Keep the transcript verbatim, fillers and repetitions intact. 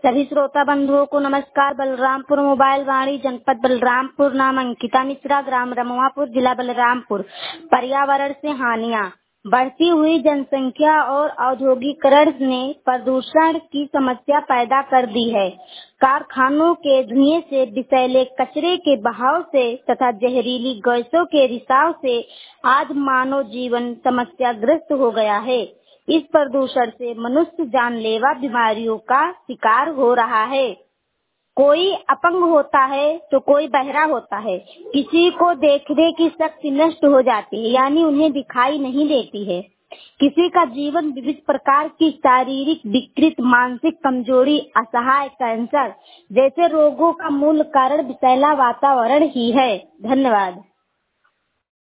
सभी श्रोता बंधुओं को नमस्कार। बलरामपुर मोबाइल वाणी, जनपद बलरामपुर, नाम अंकिता मिश्रा, ग्राम रमुआपुर, जिला बलरामपुर। पर्यावरण से हानियां। बढ़ती हुई जनसंख्या और औद्योगिकरण ने प्रदूषण की समस्या पैदा कर दी है। कारखानों के धुएं से, विषैले कचरे के बहाव से तथा जहरीली गैसों के रिसाव से आज मानव जीवन समस्याग्रस्त हो गया है। इस प्रदूषण से मनुष्य जानलेवा बीमारियों का शिकार हो रहा है। कोई अपंग होता है तो कोई बहरा होता है। किसी को देखने की शक्ति नष्ट हो जाती है, यानी उन्हें दिखाई नहीं देती है। किसी का जीवन विविध प्रकार की शारीरिक विकृत, मानसिक कमजोरी, असहाय, कैंसर जैसे रोगों का मूल कारण विषैला वातावरण ही है। धन्यवाद।